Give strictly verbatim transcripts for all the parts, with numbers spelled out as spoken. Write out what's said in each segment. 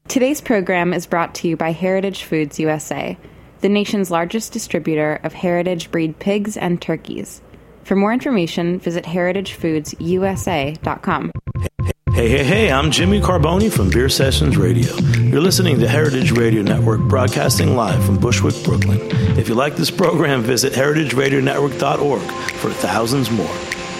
Today's program is brought to you by Heritage Foods U S A, the nation's largest distributor of heritage breed pigs and turkeys. For more information, visit heritage foods u s a dot com. Hey, hey, hey, I'm Jimmy Carboni from Beer Sessions Radio. You're listening to Heritage Radio Network, broadcasting live from Bushwick, Brooklyn. If you like this program, visit heritage radio network dot org for thousands more.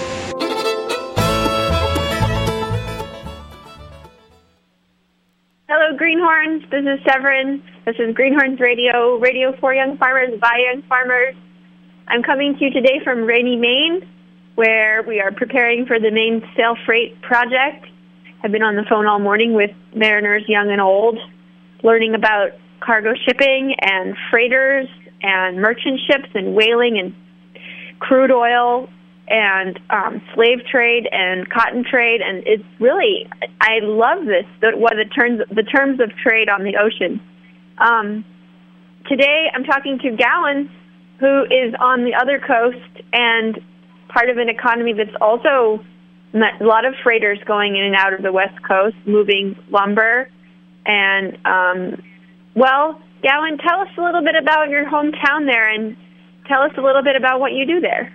Hello, Greenhorns. This is Severin. This is Greenhorns Radio, radio for young farmers, by young farmers. I'm coming to you today from Rainy, Maine, where we are preparing for the Maine Sail Freight Project. I've been on the phone all morning with mariners, young and old, learning about cargo shipping and freighters and merchant ships and whaling and crude oil and um, slave trade and cotton trade. And it's really, I love this, the, what the terms, the terms of trade on the ocean. Um, today I'm talking to Gowan, who is on the other coast and part of an economy that's also a lot of freighters going in and out of the West Coast, moving lumber. And, um, well, Gowan, tell us a little bit about your hometown there and tell us a little bit about what you do there.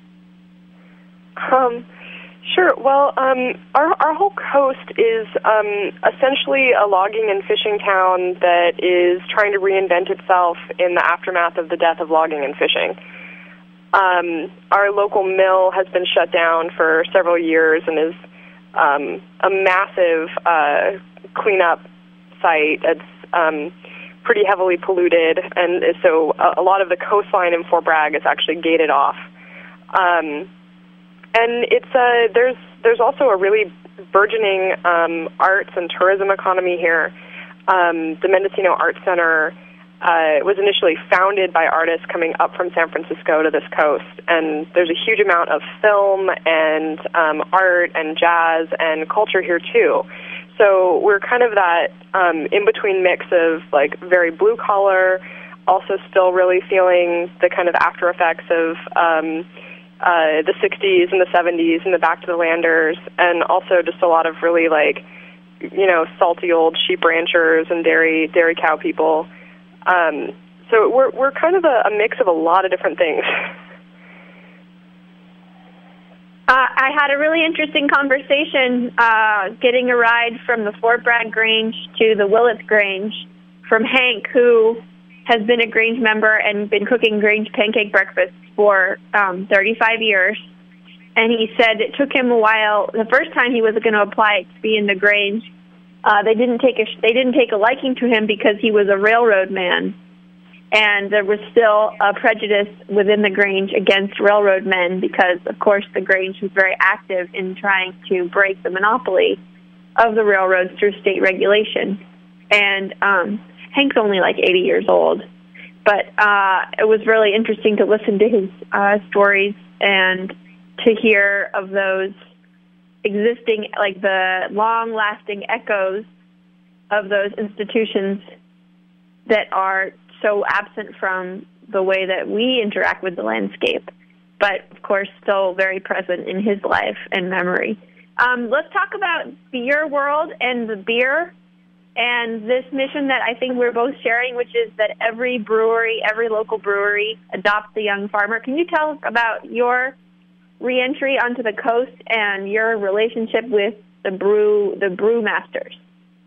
Um, sure. Well, um, our, our whole coast is um, essentially a logging and fishing town that is trying to reinvent itself in the aftermath of the death of logging and fishing. Um, our local mill has been shut down for several years and is um, a massive uh, cleanup site. It's um, pretty heavily polluted, and so a, a lot of the coastline in Fort Bragg is actually gated off. Um, and it's uh, there's there's also a really burgeoning um, arts and tourism economy here. Um, the Mendocino Arts Center Uh, was initially founded by artists coming up from San Francisco to this coast, and there's a huge amount of film and um, art and jazz and culture here too. So we're kind of that um, in-between mix of like very blue-collar, also still really feeling the kind of after effects of um, uh, the sixties and the seventies and the Back to the Landers, and also just a lot of really like, you know, salty old sheep ranchers and dairy dairy cow people. Um, so we're we're kind of a, a mix of a lot of different things. Uh, I had a really interesting conversation uh, getting a ride from the Fort Bragg Grange to the Willits Grange from Hank, who has been a Grange member and been cooking Grange pancake breakfasts for um, thirty-five years. And he said it took him a while. The first time he was going to apply to be in the Grange, Uh, they didn't take a they didn't take a liking to him because he was a railroad man, and there was still a prejudice within the Grange against railroad men because, of course, the Grange was very active in trying to break the monopoly of the railroads through state regulation. And um, Hank's only like eighty years old, but uh, it was really interesting to listen to his uh, stories and to hear of those existing, like the long-lasting echoes of those institutions that are so absent from the way that we interact with the landscape, but of course still very present in his life and memory. Um, let's talk about your world and the beer and this mission that I think we're both sharing, which is that every brewery, every local brewery adopts a young farmer. Can you tell us about your re-entry onto the coast and your relationship with the brew the brew masters?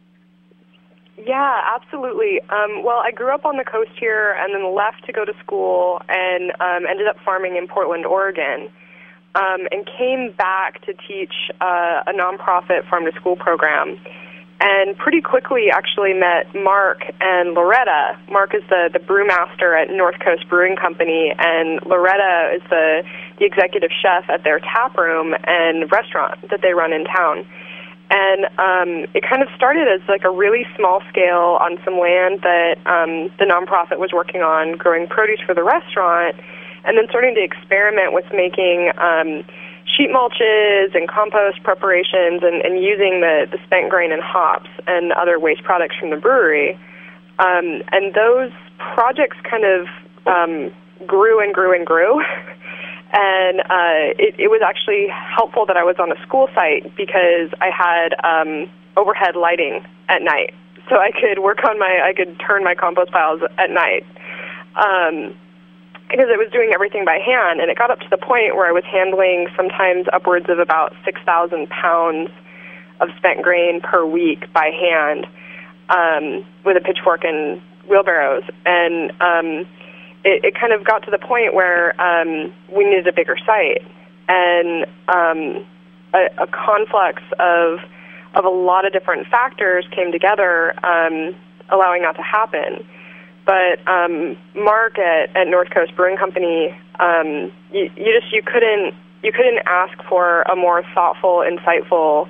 Yeah, absolutely. Um, well, I grew up on the coast here and then left to go to school and um, ended up farming in Portland, Oregon, um, and came back to teach uh, a nonprofit farm-to-school program. And pretty quickly actually met Mark and Loretta. Mark is the, the brewmaster at North Coast Brewing Company, and Loretta is the, the executive chef at their tap room and restaurant that they run in town. And um, it kind of started as like a really small scale on some land that um, the nonprofit was working on, growing produce for the restaurant, and then starting to experiment with making um, sheet mulches and compost preparations and, and using the, the spent grain and hops and other waste products from the brewery. Um, and those projects kind of um, grew and grew and grew. And uh, it, it was actually helpful that I was on a school site because I had um, overhead lighting at night. so I could work on my, I could turn my compost piles at night. Um, because I was doing everything by hand, and it got up to the point where I was handling sometimes upwards of about six thousand pounds of spent grain per week by hand um, with a pitchfork and wheelbarrows. And um, it, it kind of got to the point where um, we needed a bigger site, and um, a, a conflux of of a lot of different factors came together, um, allowing that to happen. But um, Mark at, at North Coast Brewing Company, um, you, you just you couldn't you couldn't ask for a more thoughtful, insightful,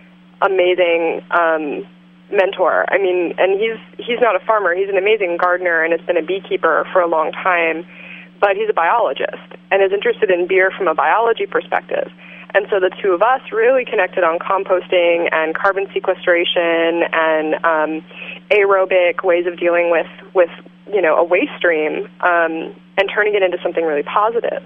amazing um, mentor. I mean, and he's he's not a farmer; he's an amazing gardener and has been a beekeeper for a long time. But he's a biologist and is interested in beer from a biology perspective. And so the two of us really connected on composting and carbon sequestration and um, aerobic ways of dealing with, with you know, a waste stream um, and turning it into something really positive.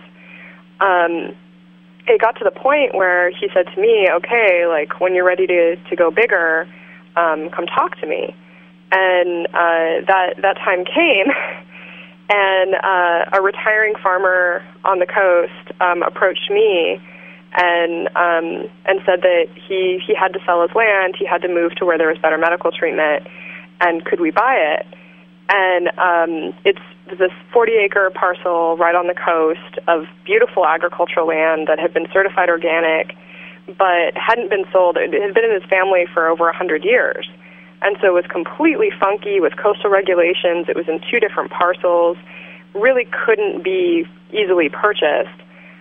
Um, it got to the point where he said to me, okay, like, when you're ready to, to go bigger, um, come talk to me. And uh, that, that time came, and uh, a retiring farmer on the coast um, approached me and um, and said that he, he had to sell his land, he had to move to where there was better medical treatment, and could we buy it? And um, it's this forty-acre parcel right on the coast of beautiful agricultural land that had been certified organic, but hadn't been sold. It had been in his family for over one hundred years. And so it was completely funky with coastal regulations. It was in two different parcels, really couldn't be easily purchased.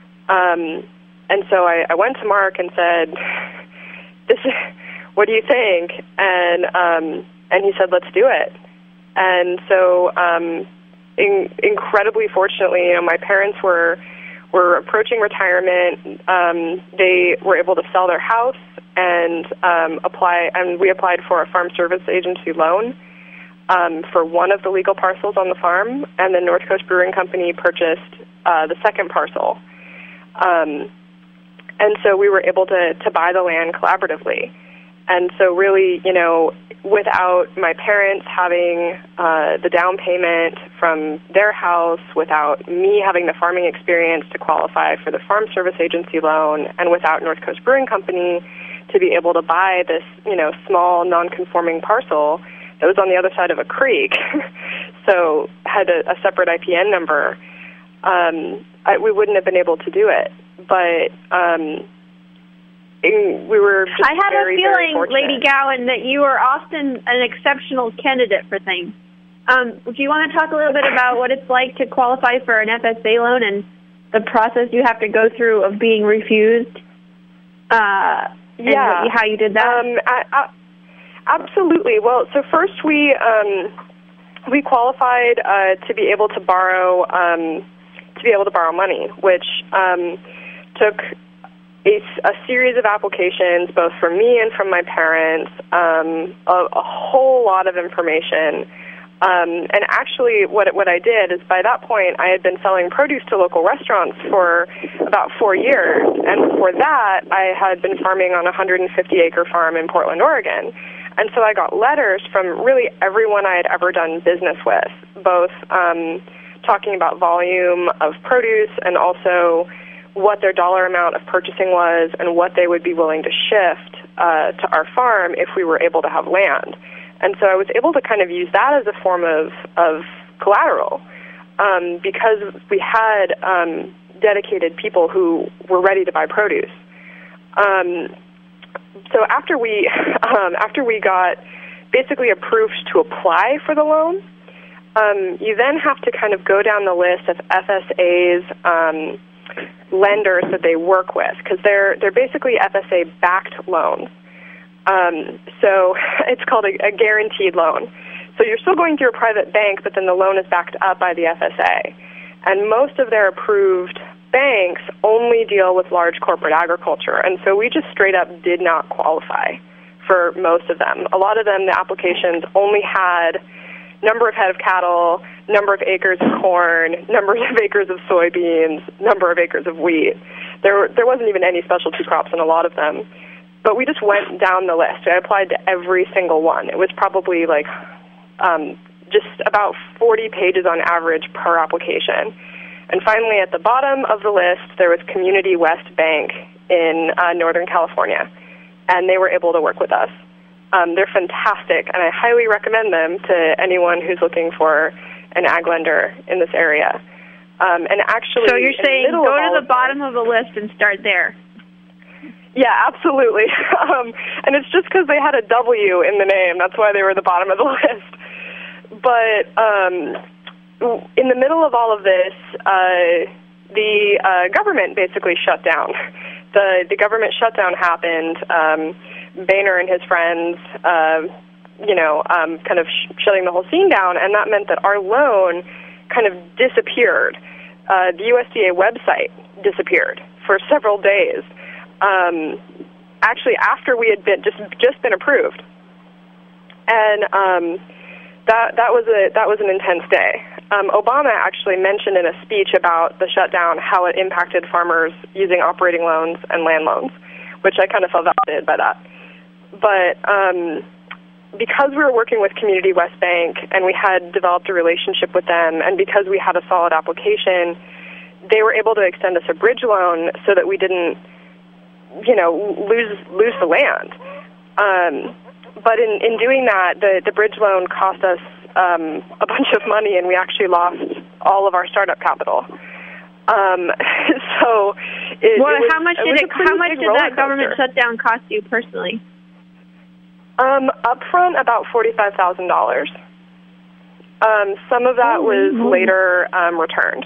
Um And so I, I went to Mark and said, "This, is, what do you think?" And um, and he said, "Let's do it." And so, um, in, incredibly fortunately, you know, my parents were were approaching retirement. Um, they were able to sell their house and um, apply, and we applied for a farm service agency loan um, for one of the legal parcels on the farm, and then North Coast Brewing Company purchased uh, the second parcel. Um, And so we were able to, to buy the land collaboratively. And so really, you know, without my parents having uh, the down payment from their house, without me having the farming experience to qualify for the Farm Service Agency loan, and without North Coast Brewing Company to be able to buy this, you know, small non-conforming parcel that was on the other side of a creek, so had a, a separate I P N number, um, I, we wouldn't have been able to do it. But um, in, we were just I had very, a feeling, Lady Gowan, that you are often an exceptional candidate for things. Um, do you want to talk a little bit about what it's like to qualify for an F S A loan and the process you have to go through of being refused? Uh, yeah. And how you did that? Um, I, I, absolutely. Well, so first we um, we qualified uh, to be able to borrow um, to be able to borrow money, which um, took a, a series of applications, both from me and from my parents, um, a, a whole lot of information. Um, and actually, what what I did is, by that point, I had been selling produce to local restaurants for about four years. And before that, I had been farming on a one hundred fifty acre farm in Portland, Oregon. And so I got letters from really everyone I had ever done business with, both um, talking about volume of produce and also what their dollar amount of purchasing was and what they would be willing to shift uh, to our farm if we were able to have land. And so I was able to kind of use that as a form of, of collateral um, because we had um, dedicated people who were ready to buy produce. Um, so after we um, after we got basically approved to apply for the loan, um, you then have to kind of go down the list of F S A's um, lenders that they work with, because they're they're basically F S A-backed loans. Um, so it's called a, a guaranteed loan. So you're still going through a private bank, but then the loan is backed up by the F S A. And most of their approved banks only deal with large corporate agriculture. And so we just straight up did not qualify for most of them. A lot of them, the applications only had number of head of cattle, number of acres of corn, numbers of acres of soybeans, number of acres of wheat. There, there wasn't even any specialty crops in a lot of them. but we just went down the list. I applied to every single one. It was probably like um, just about forty pages on average per application. And finally, at the bottom of the list, there was Community West Bank in uh, Northern California, and they were able to work with us. Um, they're fantastic, and I highly recommend them to anyone who's looking for an ag lender in this area. Um, and actually, so you're saying go to the bottom this, of the list and start there. Yeah, absolutely. um, and it's just because they had a W in the name. That's why they were the bottom of the list. But um, in the middle of all of this, uh, the uh, government basically shut down. The, the government shutdown happened. Um, Boehner and his friends, uh, you know, um, kind of sh- shutting the whole scene down, and that meant that our loan kind of disappeared. Uh, the U S D A website disappeared for several days. Um, actually, after we had been just just been approved, and um, that that was a that was an intense day. Um, Obama actually mentioned in a speech about the shutdown how it impacted farmers using operating loans and land loans, which I kind of felt validated by that. But um, because we were working with Community West Bank and we had developed a relationship with them, and because we had a solid application, they were able to extend us a bridge loan so that we didn't, you know, lose lose the land. Um, but in, in doing that, the, the bridge loan cost us um, a bunch of money, and we actually lost all of our startup capital. Um, so, it, well, it was, how much it did it? How much did that government shutdown cost you personally? Um, upfront, about forty-five thousand dollars. Um, some of that was later um, returned.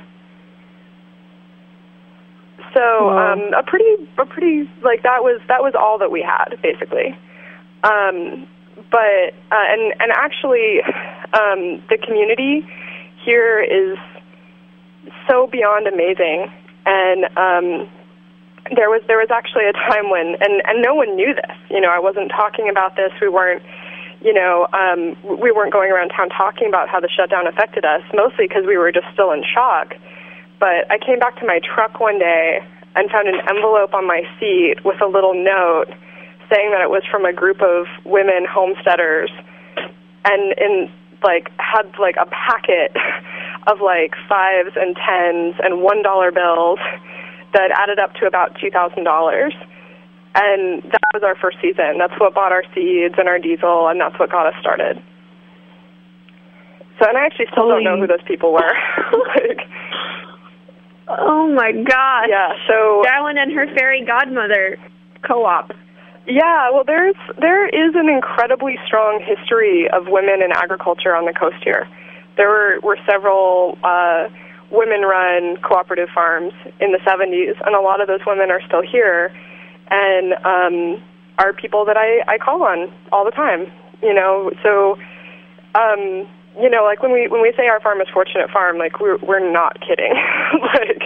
So um, a pretty, a pretty like that was that was all that we had basically. Um, but uh, and and actually, um, the community here is so beyond amazing, and um, there was there was actually a time when and, and no one knew this. You know, I wasn't talking about this. We weren't, you know, um, we weren't going around town talking about how the shutdown affected us. Mostly because we were just still in shock. But I came back to my truck one day and found an envelope on my seat with a little note saying that it was from a group of women homesteaders, and in like had like a packet of like fives and tens and one dollar bills that added up to about two thousand dollars. And that was our first season. That's what bought our seeds and our diesel, and that's what got us started. So, and I actually still Holy. don't know who those people were. like, oh my gosh. Yeah, so Darwin and her fairy godmother co-op. Yeah, well, there's there is an incredibly strong history of women in agriculture on the coast here. There were, were several uh, women-run cooperative farms in the seventies, and a lot of those women are still here, and um, are people that I, I call on all the time. You know, so um, you know, like when we when we say our farm is Fortunate Farm, like we're we're not kidding. like.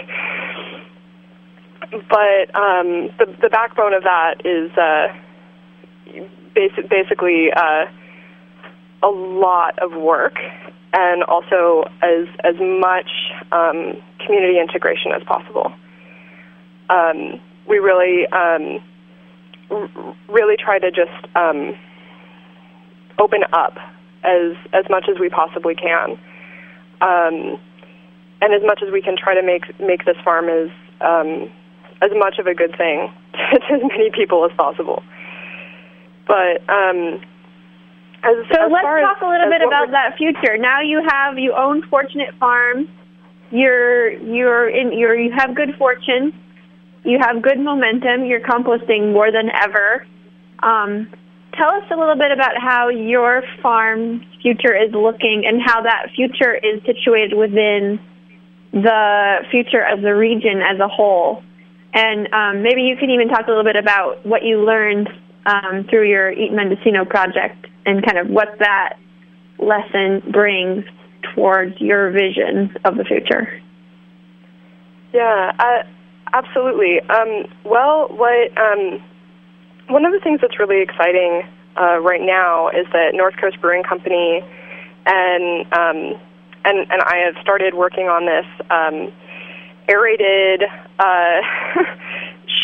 But um, the the backbone of that is uh, basic, basically uh, a lot of work, and also as as much um, community integration as possible. Um, we really um, r- really try to just um, open up as as much as we possibly can, um, and as much as we can try to make make this farm as um, as much of a good thing to as many people as possible. But um, as, so as let's far talk as, a little bit about we're... that future. Now you have you own Fortunate Farm. You're you're in you're you have good fortune. You have good momentum. You're composting more than ever. Um, tell us a little bit about how your farm's future is looking and how that future is situated within the future of the region as a whole. And um, maybe you can even talk a little bit about what you learned um, through your Eat Mendocino project and kind of what that lesson brings towards your vision of the future. Yeah, uh, absolutely. Um, well, what um, one of the things that's really exciting uh, right now is that North Coast Brewing Company and um, and and I have started working on this. Um, aerated uh,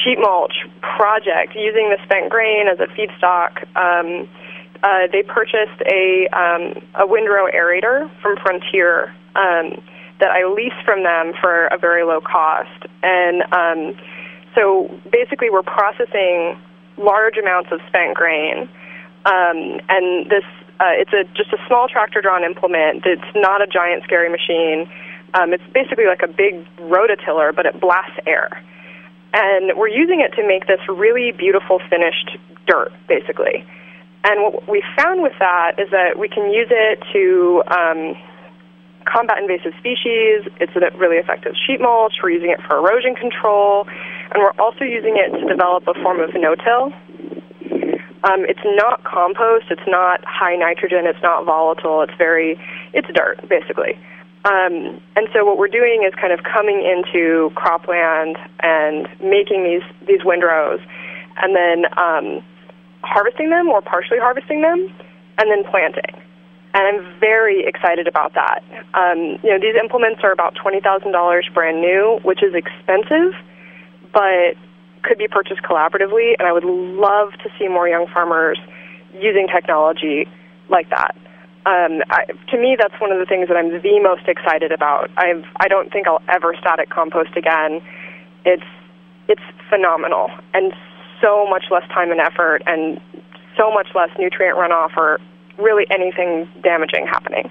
sheet mulch project using the spent grain as a feedstock. Um, uh, they purchased a um, a windrow aerator from Frontier um, that I leased from them for a very low cost. And um, so basically we're processing large amounts of spent grain. Um, and this uh, it's a just a small tractor-drawn implement. It's not a giant, scary machine. Um, it's basically like a big rototiller, but it blasts air. And we're using it to make this really beautiful finished dirt, basically. And what we found with that is that we can use it to um, combat invasive species. It's a really effective sheet mulch. We're using it for erosion control. And we're also using it to develop a form of no-till. Um, it's not compost. It's not high nitrogen. It's not volatile. It's very, it's dirt, basically. Um, and so what we're doing is kind of coming into cropland and making these, these windrows and then um, harvesting them or partially harvesting them and then planting. And I'm very excited about that. Um, you know, these implements are about twenty thousand dollars brand new, which is expensive, but could be purchased collaboratively, and I would love to see more young farmers using technology like that. Um, I, to me, that's one of the things that I'm the most excited about. I've, I don't think I'll ever static compost again. It's it's phenomenal, and so much less time and effort, and so much less nutrient runoff or really anything damaging happening.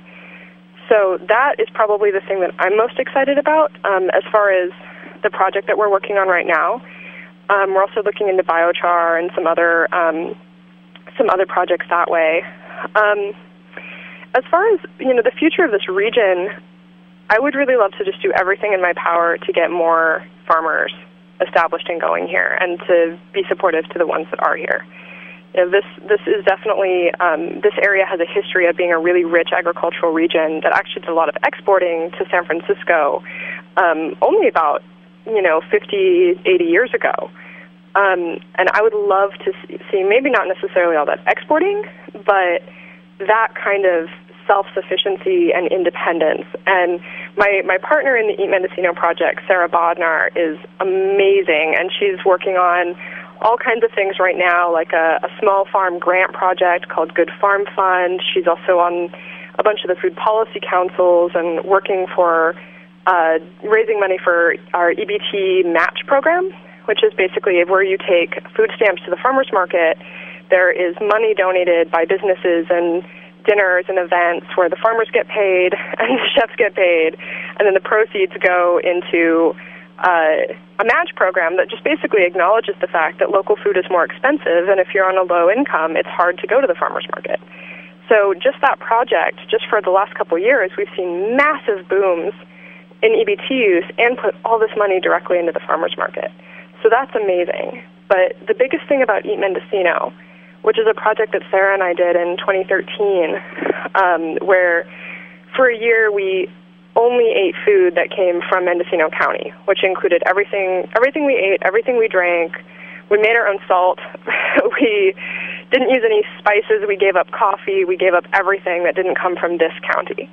So that is probably the thing that I'm most excited about. Um, as far as the project that we're working on right now, um, we're also looking into biochar and some other um, some other projects that way. Um, As far as, you know, the future of this region, I would really love to just do everything in my power to get more farmers established and going here and to be supportive to the ones that are here. You know, this this is definitely, um, this area has a history of being a really rich agricultural region that actually did a lot of exporting to San Francisco um, only about, you know, fifty, eighty years ago. Um, and I would love to see, maybe not necessarily all that exporting, but that kind of self-sufficiency and independence. And my, my partner in the Eat Mendocino project, Sarah Bodnar, is amazing, and she's working on all kinds of things right now, like a, a small farm grant project called Good Farm Fund. She's also on a bunch of the food policy councils and working for uh, raising money for our E B T match program, which is basically where you take food stamps to the farmers market. There is money donated by businesses and dinners and events where the farmers get paid and the chefs get paid, and then the proceeds go into uh, a match program that just basically acknowledges the fact that local food is more expensive, and if you're on a low income, it's hard to go to the farmers market. So just that project, just for the last couple of years, we've seen massive booms in E B T use and put all this money directly into the farmers market. So that's amazing. But the biggest thing about Eat Mendocino, which is a project that Sarah and I did in twenty thirteen, um, where for a year we only ate food that came from Mendocino County, which included everything everything we ate, everything we drank. We made our own salt. We didn't use any spices. We gave up coffee. We gave up everything that didn't come from this county.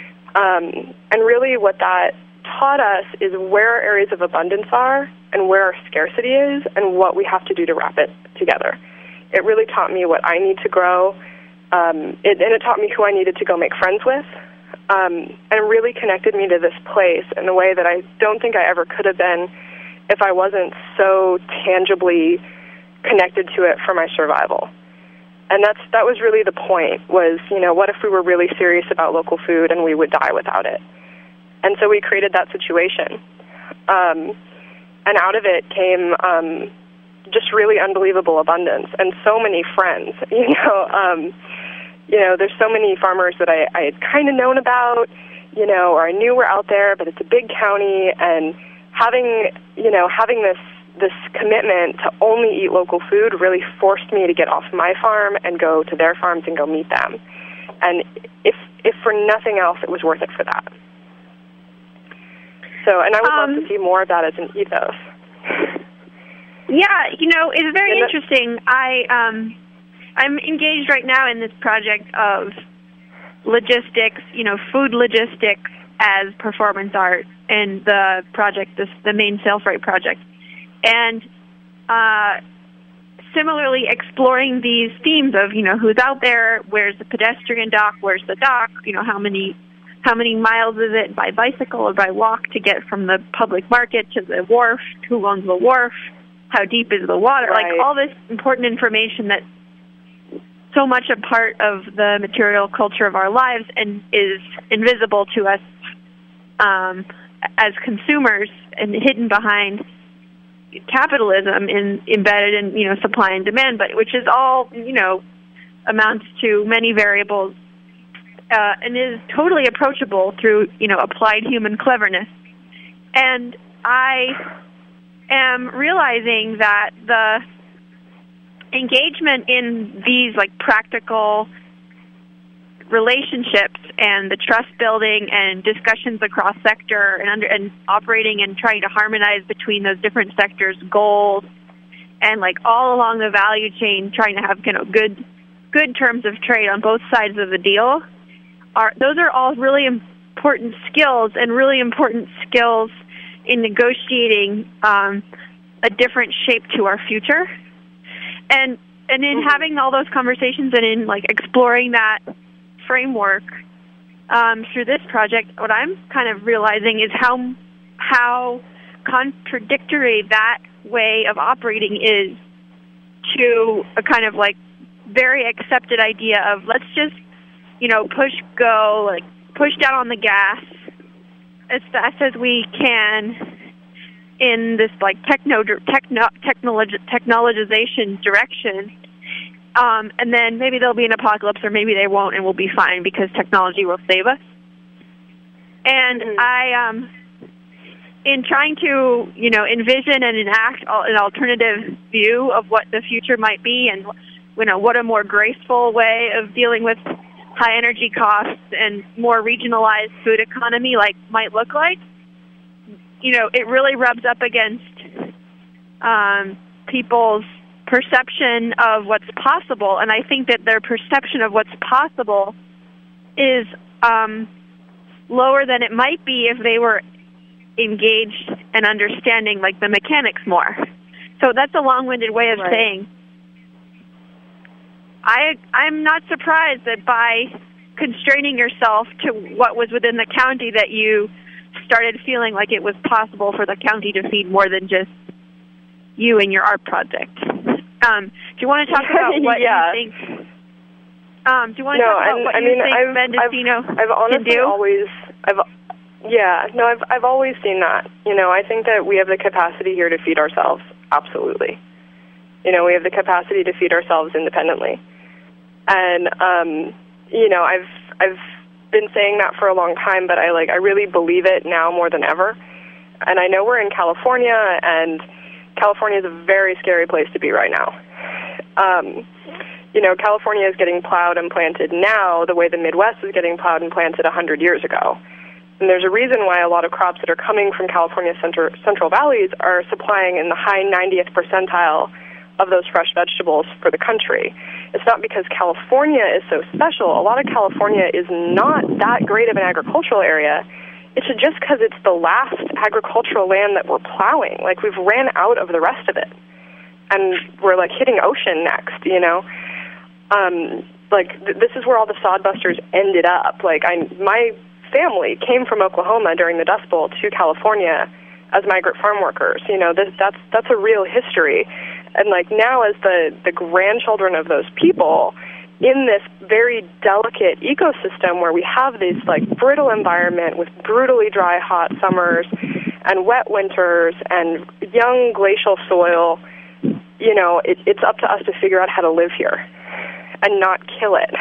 Um, and really what that taught us is where our areas of abundance are and where our scarcity is and what we have to do to wrap it together. It really taught me what I need to grow, um, it, and it taught me who I needed to go make friends with, um, and really connected me to this place in a way that I don't think I ever could have been if I wasn't so tangibly connected to it for my survival. And that's that was really the point, was, you know, what if we were really serious about local food and we would die without it? And so we created that situation. Um, and out of it came um, just really unbelievable abundance and so many friends. You know, um, you know, there's so many farmers that I, I had kind of known about, you know, or I knew were out there, but it's a big county, and having, you know, having this this commitment to only eat local food really forced me to get off my farm and go to their farms and go meet them. And if if for nothing else, it was worth it for that. So, and I would um, love to see more of that as an ethos. Yeah, you know, it's very interesting. I, um, I'm engaged right now in this project of logistics, you know, food logistics as performance art, and the project, this, the main Sailfreight project. And uh, similarly exploring these themes of, you know, who's out there, where's the pedestrian dock, where's the dock, you know, how many how many miles is it by bicycle or by walk to get from the public market to the wharf, who owns the wharf, how deep is the water, right. like all this important information that's so much a part of the material culture of our lives and is invisible to us um, as consumers and hidden behind capitalism in, embedded in, you know, supply and demand, but which is all, you know, amounts to many variables uh, and is totally approachable through, you know, applied human cleverness. And I am realizing that the engagement in these, like, practical relationships and the trust building and discussions across sector and under and operating and trying to harmonize between those different sectors' goals and, like, all along the value chain, trying to have, you know, good good terms of trade on both sides of the deal, are those are all really important skills and really important skills in negotiating um, a different shape to our future. And and in mm-hmm. having all those conversations and in, like, exploring that framework um, through this project, what I'm kind of realizing is how how contradictory that way of operating is to a kind of, like, very accepted idea of let's just, you know, push go, like push down on the gas as fast as we can in this, like, techno techno technologi- technologization direction. Um, and then maybe there'll be an apocalypse, or maybe they won't, and we'll be fine because technology will save us. And mm-hmm. I, um, in trying to, you know, envision and enact an alternative view of what the future might be, and, you know, what a more graceful way of dealing with high energy costs and more regionalized food economy like might look like, you know, it really rubs up against um, people's perception of what's possible, and I think that their perception of what's possible is um, lower than it might be if they were engaged and understanding, like, the mechanics more. So that's a long-winded way of right. saying I I'm not surprised that by constraining yourself to what was within the county that you started feeling like it was possible for the county to feed more than just you and your art project. Um, do you want to talk about what yeah. you think? Um, do you want to no, talk about and, what I you mean, think I've, Mendocino I've, I've honestly can do? always, I've, yeah, no, I've, I've always seen that. You know, I think that we have the capacity here to feed ourselves. Absolutely. You know, we have the capacity to feed ourselves independently, and um, you know, I've, I've been saying that for a long time, but I like, I really believe it now more than ever. And I know we're in California, and California is a very scary place to be right now. Um, you know, California is getting plowed and planted now the way the Midwest is getting plowed and planted one hundred years ago. And there's a reason why a lot of crops that are coming from California's center, central valleys are supplying in the high ninetieth percentile of those fresh vegetables for the country. It's not because California is so special. A lot of California is not that great of an agricultural area. It's just because it's the last agricultural land that we're plowing. Like, we've ran out of the rest of it. And we're, like, hitting ocean next, you know? Um, like, th- this is where all the sodbusters ended up. Like, I, my family came from Oklahoma during the Dust Bowl to California as migrant farm workers. You know, this, that's that's a real history. And, like, now as the, the grandchildren of those people, in this very delicate ecosystem where we have this, like, brittle environment with brutally dry, hot summers and wet winters and young glacial soil, you know, it, it's up to us to figure out how to live here and not kill it.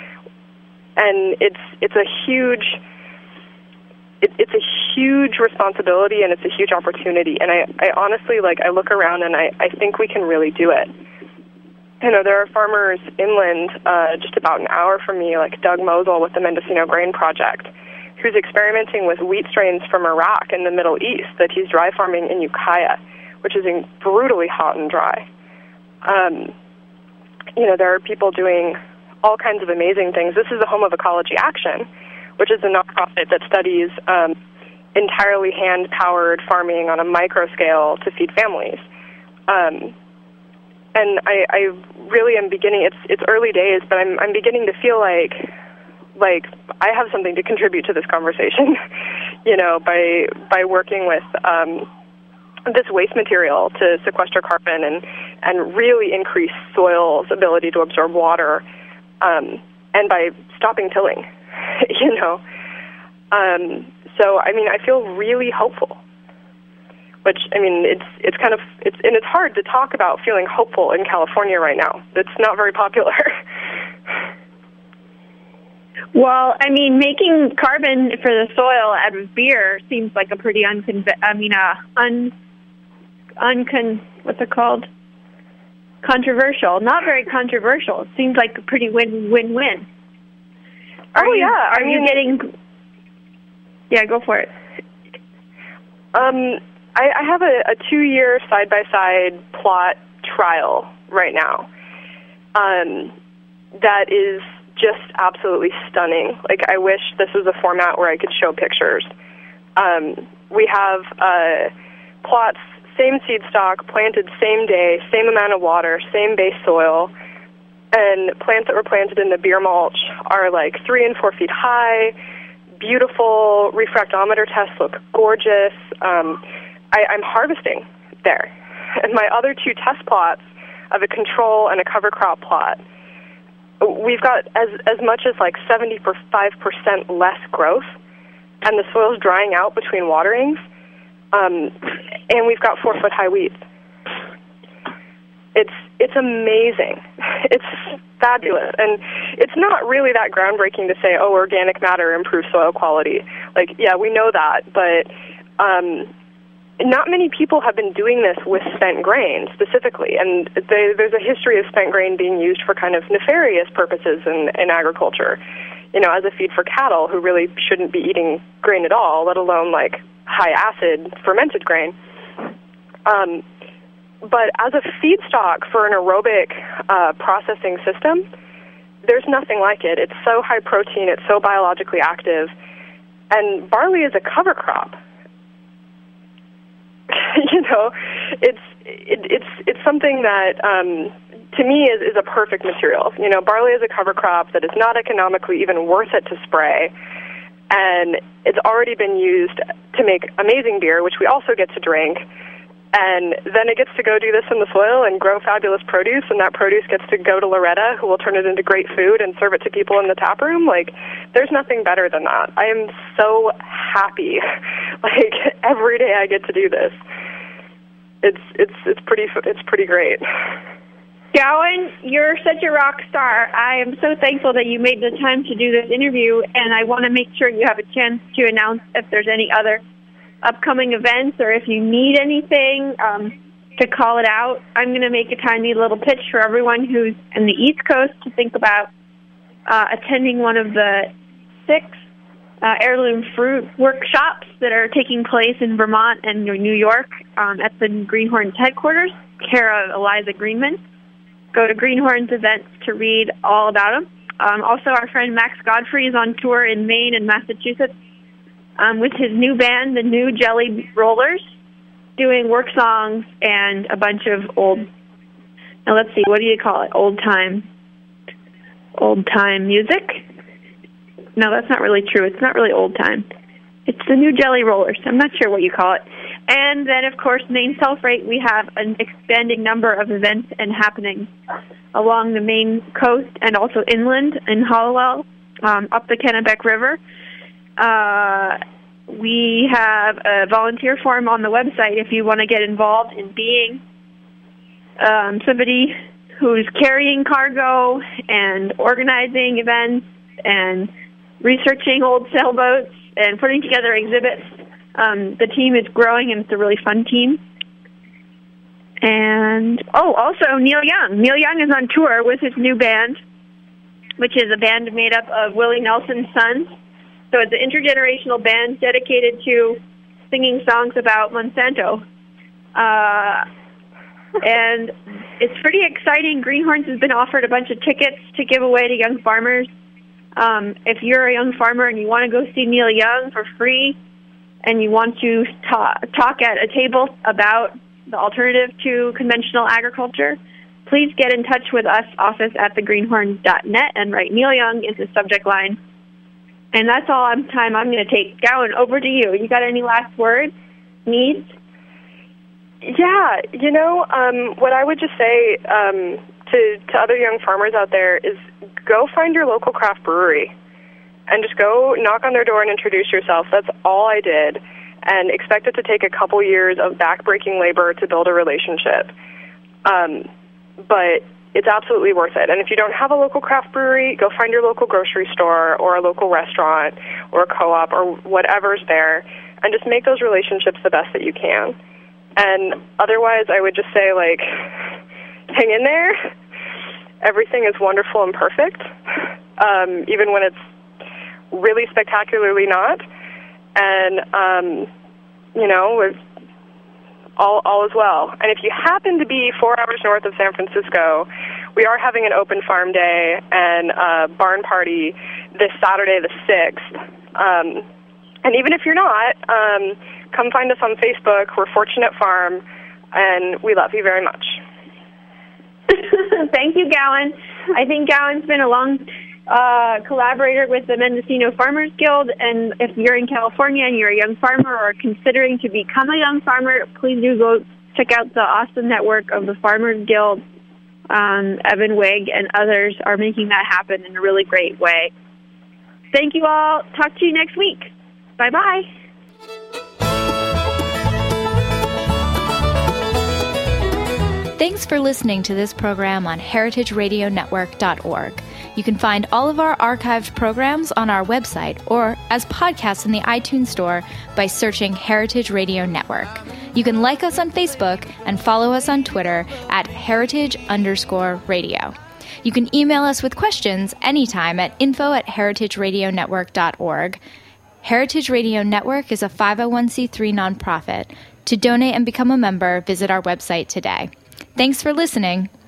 And it's it's a huge it, it's a huge responsibility, and it's a huge opportunity. And I, I honestly, like, I look around and I, I think we can really do it. You know, there are farmers inland uh, just about an hour from me, like Doug Mosel with the Mendocino Grain Project, who's experimenting with wheat strains from Iraq in the Middle East that he's dry farming in Ukiah, which is in brutally hot and dry. Um, you know, there are people doing all kinds of amazing things. This is the home of Ecology Action, which is a nonprofit that studies um, entirely hand-powered farming on a micro scale to feed families. Um, and I, I really am beginning, it's it's early days, but I'm I'm beginning to feel like like I have something to contribute to this conversation, you know, by by working with um, this waste material to sequester carbon and, and really increase soil's ability to absorb water, um, and by stopping tilling, you know. Um, so, I mean, I feel really hopeful, which, I mean, it's it's kind of, it's and it's hard to talk about feeling hopeful in California right now. It's not very popular. Well, I mean, making carbon for the soil out of beer seems like a pretty uncon. I mean, uh, un, uncon. What's it called? Controversial. Not very controversial. It seems like a pretty win-win-win. Are oh you, yeah, are I you mean, getting? Yeah, go for it. Um, I, I have a, a two-year side-by-side plot trial right now. Um, that is just absolutely stunning. Like, I wish this was a format where I could show pictures. Um, we have uh, plots, same seed stock, planted same day, same amount of water, same base soil, and plants that were planted in the beer mulch are like three and four feet high, beautiful, refractometer tests look gorgeous. Um, I, I'm harvesting there. And my other two test plots of a control and a cover crop plot, we've got as as much as like seventy-five percent less growth, and the soil's drying out between waterings, um, and we've got four foot high weeds. It's it's amazing. It's fabulous, and it's not really that groundbreaking to say, oh, organic matter improves soil quality. Like, yeah, we know that, but um, not many people have been doing this with spent grain specifically, and they, there's a history of spent grain being used for kind of nefarious purposes in, in agriculture, you know, as a feed for cattle who really shouldn't be eating grain at all, let alone like high-acid fermented grain. Um, but as a feedstock for an aerobic uh, processing system, there's nothing like it. It's so high protein, it's so biologically active, and barley is a cover crop. You know, it's it, it's it's something that um, to me is, is a perfect material. You know, barley is a cover crop that is not economically even worth it to spray, and it's already been used to make amazing beer, which we also get to drink. And then it gets to go do this in the soil and grow fabulous produce, and that produce gets to go to Loretta, who will turn it into great food and serve it to people in the tap room. Like, there's nothing better than that. I am so happy. Like, every day I get to do this. It's it's it's pretty it's pretty great. Gowan, you're such a rock star. I am so thankful that you made the time to do this interview, and I want to make sure you have a chance to announce if there's any other upcoming events or if you need anything um, to call it out. I'm going to make a tiny little pitch for everyone who's in the East Coast to think about uh, attending one of the six uh, heirloom fruit workshops that are taking place in Vermont and New York um, at the Greenhorns headquarters, care of Eliza Greenman. Go to Greenhorns events to read all about them. Um, also, our friend Max Godfrey is on tour in Maine and Massachusetts Um, with his new band, the New Jelly Rollers, doing work songs and a bunch of old, now let's see, what do you call it? Old time, old time music? No, that's not really true. It's not really old time. It's the New Jelly Rollers. I'm not sure what you call it. And then, of course, Maine Self-Rate, we have an expanding number of events and happenings along the Maine coast and also inland in Hallowell, um, up the Kennebec River. Uh, we have a volunteer form on the website if you want to get involved in being um, somebody who's carrying cargo and organizing events and researching old sailboats and putting together exhibits. Um, the team is growing, and it's a really fun team. And, oh, also Neil Young. Neil Young is on tour with his new band, which is a band made up of Willie Nelson's sons. So it's an intergenerational band dedicated to singing songs about Monsanto. Uh, and it's pretty exciting. Greenhorns has been offered a bunch of tickets to give away to young farmers. Um, if you're a young farmer and you want to go see Neil Young for free and you want to ta- talk at a table about the alternative to conventional agriculture, please get in touch with us, office at the greenhorn dot net, and write Neil Young in the subject line. And that's all I'm time I'm going to take. Gowan, over to you. You got any last words, needs? Yeah, you know, um, what I would just say um, to, to other young farmers out there is go find your local craft brewery and just go knock on their door and introduce yourself. That's all I did, and expect it to take a couple years of backbreaking labor to build a relationship. Um, but it's absolutely worth it. And if you don't have a local craft brewery, go find your local grocery store or a local restaurant or a co-op or whatever's there, and just make those relationships the best that you can. And otherwise, I would just say, like, hang in there. Everything is wonderful and perfect, um, even when it's really spectacularly not. And, um, you know, with All, all is well. And if you happen to be four hours north of San Francisco, we are having an open farm day and a barn party this Saturday the sixth. Um, and even if you're not, um, come find us on Facebook. We're Fortunate Farm, and we love you very much. Thank you, Gowan. I think Gowan's been a long uh, collaborator with the Mendocino Farmers Guild, and if you're in California and you're a young farmer or considering to become a young farmer, please do go check out the awesome network of the Farmers Guild. Um, Evan Wigg and others are making that happen in a really great way. Thank you all. Talk to you next week. Bye-bye. Thanks for listening to this program on heritage radio network dot org. You can find all of our archived programs on our website or as podcasts in the iTunes Store by searching Heritage Radio Network. You can like us on Facebook and follow us on Twitter at heritage underscore radio. You can email us with questions anytime at info at heritage radio network dot org. Heritage Radio Network is a five oh one c three nonprofit. To donate and become a member, visit our website today. Thanks for listening.